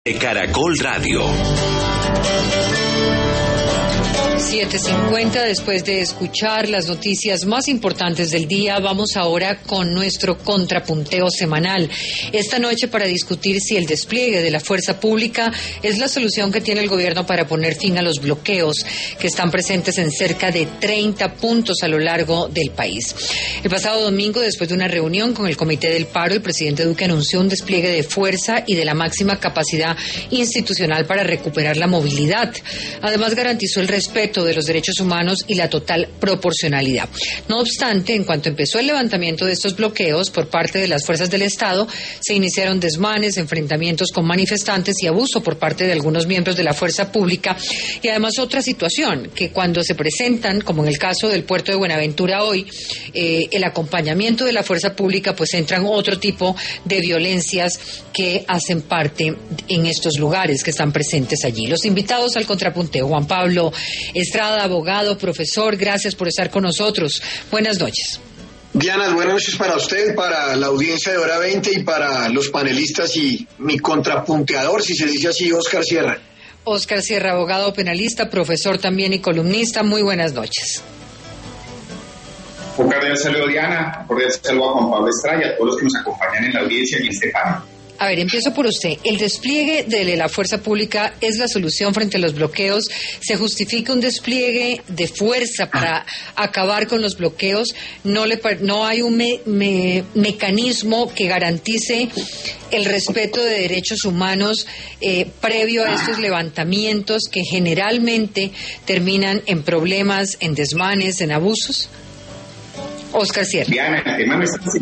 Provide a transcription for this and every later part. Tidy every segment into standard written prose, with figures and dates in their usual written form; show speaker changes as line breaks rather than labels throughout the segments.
De Caracol Radio.
7:50, después de escuchar las noticias más importantes del día, vamos ahora con nuestro contrapunteo semanal. Esta noche para discutir si el despliegue de la fuerza pública es la solución que tiene el gobierno para poner fin a los bloqueos que están presentes en cerca de 30 puntos a lo largo del país. El pasado domingo, después de una reunión con el Comité del Paro, el presidente Duque anunció un despliegue de fuerza y de la máxima capacidad institucional para recuperar la movilidad. Además, garantizó el respeto de los derechos humanos y la total proporcionalidad. No obstante, en cuanto empezó el levantamiento de estos bloqueos por parte de las fuerzas del Estado, se iniciaron desmanes, enfrentamientos con manifestantes y abuso por parte de algunos miembros de la fuerza pública, y además otra situación, que cuando se presentan, como en el caso del puerto de Buenaventura hoy, el acompañamiento de la fuerza pública, pues entran otro tipo de violencias que hacen parte en estos lugares que están presentes allí. Los invitados al contrapunteo: Juan Pablo Estrada, abogado, profesor, gracias por estar con nosotros. Buenas noches.
Diana, buenas noches para usted, para la audiencia de Hora 20 y para los panelistas y mi contrapunteador, si se dice así, Óscar Sierra.
Óscar Sierra, abogado penalista, profesor también y columnista. Muy buenas noches.
Un cordial saludo, Diana, un cordial saludo a Juan Pablo Estrada y a todos los que nos acompañan en la audiencia y en este panel.
A ver, empiezo por usted. ¿El despliegue de la fuerza pública es la solución frente a los bloqueos? ¿Se justifica un despliegue de fuerza para acabar con los bloqueos? ¿No hay un mecanismo que garantice el respeto de derechos humanos previo a estos levantamientos que generalmente terminan en problemas, en desmanes, en abusos? Óscar Sierra.
Diana, el tema no es tan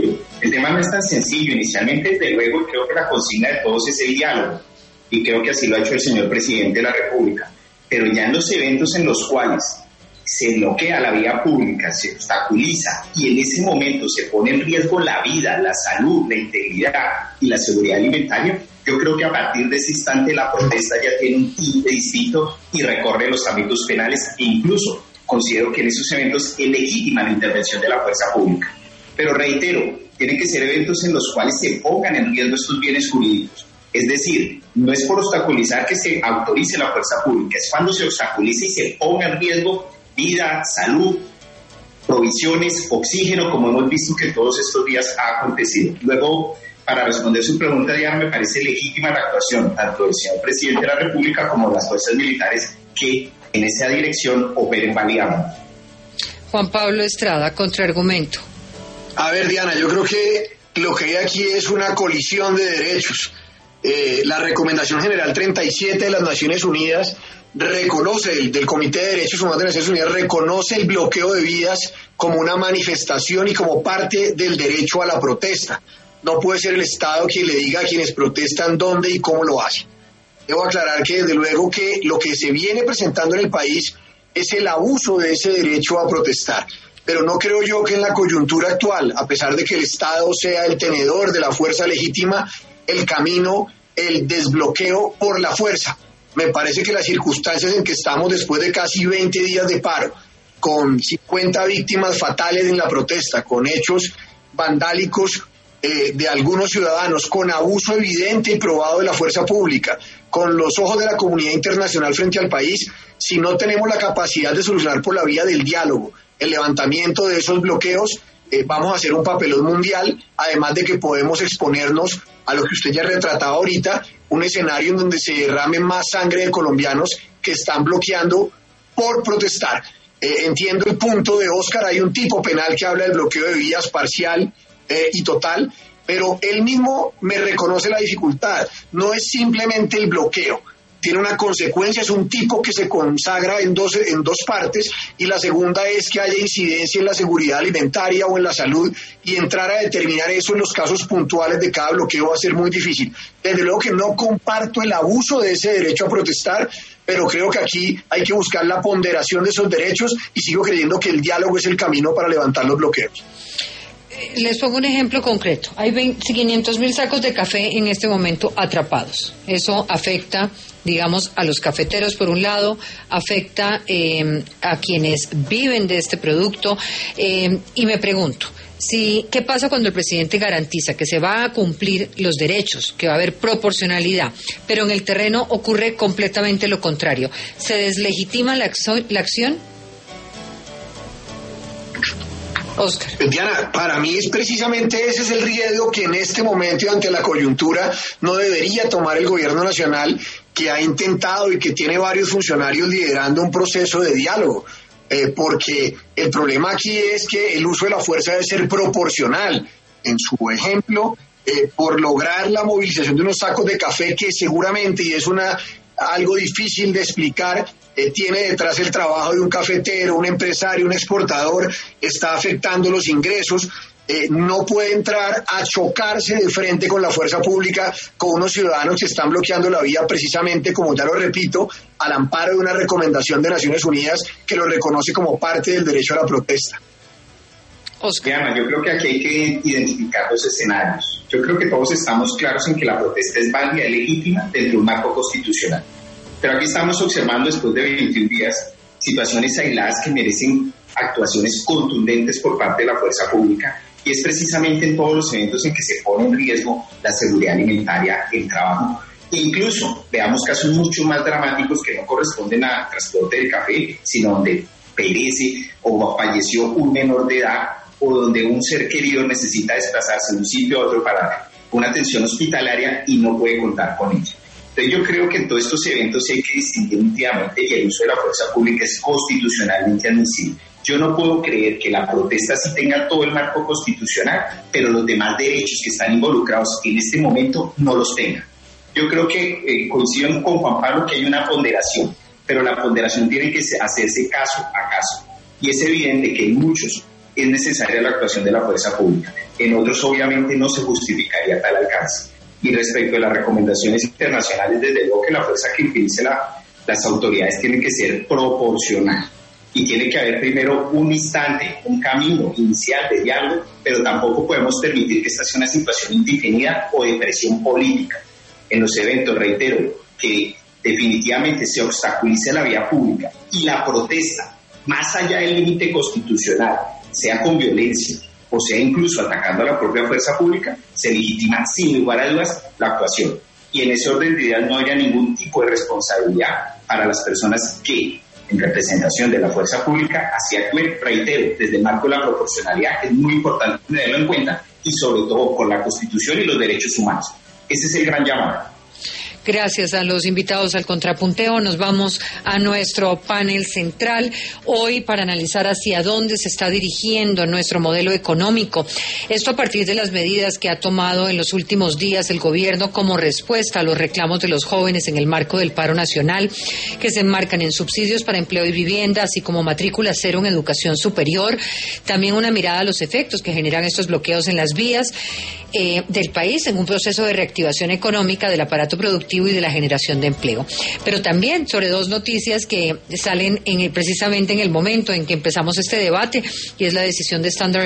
sencillo. Inicialmente, desde luego, creo que la consigna de todos es el diálogo, y creo que así lo ha hecho el señor presidente de la República. Pero ya en los eventos en los cuales se bloquea la vía pública, se obstaculiza, y en ese momento se pone en riesgo la vida, la salud, la integridad y la seguridad alimentaria, yo creo que a partir de ese instante la protesta ya tiene un tinte distinto y recorre los ámbitos penales, e incluso considero que en esos eventos es legítima la intervención de la fuerza pública. Pero reitero, tienen que ser eventos en los cuales se pongan en riesgo estos bienes jurídicos. Es decir, no es por obstaculizar que se autorice la fuerza pública, es cuando se obstaculice y se ponga en riesgo vida, salud, provisiones, oxígeno, como hemos visto que todos estos días ha acontecido. Luego, para responder su pregunta, Diana, me parece legítima la actuación tanto del señor presidente de la República como de las fuerzas militares que en esa dirección operen válidamente.
Juan Pablo Estrada, contraargumento.
A ver, Diana, yo creo que lo que hay aquí es una colisión de derechos. La Recomendación General 37 de las Naciones Unidas reconoce, del Comité de Derechos Humanos de las Naciones Unidas, reconoce el bloqueo de vías como una manifestación y como parte del derecho a la protesta. No puede ser el Estado quien le diga a quienes protestan dónde y cómo lo hace. Debo aclarar que desde luego que lo que se viene presentando en el país es el abuso de ese derecho a protestar, pero no creo yo que en la coyuntura actual, a pesar de que el Estado sea el tenedor de la fuerza legítima, el camino, el desbloqueo por la fuerza. Me parece que las circunstancias en que estamos después de casi 20 días de paro, con 50 víctimas fatales en la protesta, con hechos vandálicos de algunos ciudadanos, con abuso evidente y probado de la fuerza pública, con los ojos de la comunidad internacional frente al país, si no tenemos la capacidad de solucionar por la vía del diálogo el levantamiento de esos bloqueos, vamos a hacer un papelón mundial, además de que podemos exponernos a lo que usted ya retrataba ahorita, un escenario en donde se derrame más sangre de colombianos que están bloqueando por protestar. Entiendo el punto de Óscar, hay un tipo penal que habla del bloqueo de vías parcial y total, pero él mismo me reconoce la dificultad. No es simplemente el bloqueo, tiene una consecuencia, es un tipo que se consagra en dos partes, y la segunda es que haya incidencia en la seguridad alimentaria o en la salud, y entrar a determinar eso en los casos puntuales de cada bloqueo va a ser muy difícil. Desde luego que no comparto el abuso de ese derecho a protestar, pero creo que aquí hay que buscar la ponderación de esos derechos, y sigo creyendo que el diálogo es el camino para levantar los bloqueos.
Les pongo un ejemplo concreto. Hay 500.000 sacos de café en este momento atrapados. Eso afecta, digamos, a los cafeteros por un lado, afecta a quienes viven de este producto, y me pregunto, Sí, ¿qué pasa cuando el presidente garantiza que se va a cumplir los derechos, que va a haber proporcionalidad, pero en el terreno ocurre completamente lo contrario? ¿Se deslegitima la acción? Oscar.
Diana, para mí es precisamente ese es el riesgo que en este momento y ante la coyuntura no debería tomar el gobierno nacional, que ha intentado y que tiene varios funcionarios liderando un proceso de diálogo. Porque el problema aquí es que el uso de la fuerza debe ser proporcional. En su ejemplo, por lograr la movilización de unos sacos de café que seguramente, y es algo difícil de explicar, tiene detrás el trabajo de un cafetero, un empresario, un exportador, está afectando los ingresos. No puede entrar a chocarse de frente con la fuerza pública, con unos ciudadanos que están bloqueando la vía precisamente, como ya lo repito, al amparo de una recomendación de Naciones Unidas que lo reconoce como parte del derecho a la protesta.
Diana, yo creo que aquí hay que identificar los escenarios. Yo creo que todos estamos claros en que la protesta es válida y legítima dentro de un marco constitucional. Pero aquí estamos observando, después de 21 días, situaciones aisladas que merecen actuaciones contundentes por parte de la fuerza pública, y es precisamente en todos los eventos en que se pone en riesgo la seguridad alimentaria, el trabajo. E incluso veamos casos mucho más dramáticos que no corresponden al transporte del café, sino donde perece o falleció un menor de edad, o donde un ser querido necesita desplazarse de un sitio a otro para una atención hospitalaria y no puede contar con ella. Entonces yo creo que en todos estos eventos hay que distinguir nítidamente, y el uso de la fuerza pública es constitucionalmente admisible. Yo no puedo creer que la protesta sí tenga todo el marco constitucional, pero los demás derechos que están involucrados en este momento no los tengan. Yo creo que coincido con Juan Pablo que hay una ponderación, pero la ponderación tiene que hacerse caso a caso. Y es evidente que en muchos es necesaria la actuación de la fuerza pública. En otros obviamente no se justificaría tal alcance. Y respecto a las recomendaciones internacionales, desde luego que la fuerza que utilice las autoridades tiene que ser proporcional. Y tiene que haber primero un instante, un camino inicial de diálogo, pero tampoco podemos permitir que esta sea una situación indefinida o de presión política. En los eventos, reitero, que definitivamente se obstaculice la vía pública y la protesta, más allá del límite constitucional, sea con violencia o sea incluso atacando a la propia fuerza pública, se legitima sin lugar a dudas la actuación. Y en ese orden de ideas no haya ningún tipo de responsabilidad para las personas que, en representación de la fuerza pública, así actúen, reitero, desde el marco de la proporcionalidad, que es muy importante tenerlo en cuenta, y sobre todo con la Constitución y los derechos humanos. Ese es el gran llamado.
Gracias a los invitados al Contrapunteo. Nos vamos a nuestro panel central hoy para analizar hacia dónde se está dirigiendo nuestro modelo económico. Esto a partir de las medidas que ha tomado en los últimos días el gobierno como respuesta a los reclamos de los jóvenes en el marco del paro nacional, que se enmarcan en subsidios para empleo y vivienda, así como matrícula cero en educación superior. También una mirada a los efectos que generan estos bloqueos en las vías del país en un proceso de reactivación económica del aparato productivo y de la generación de empleo. Pero también sobre dos noticias que salen precisamente en el momento en que empezamos este debate, y es la decisión de Standard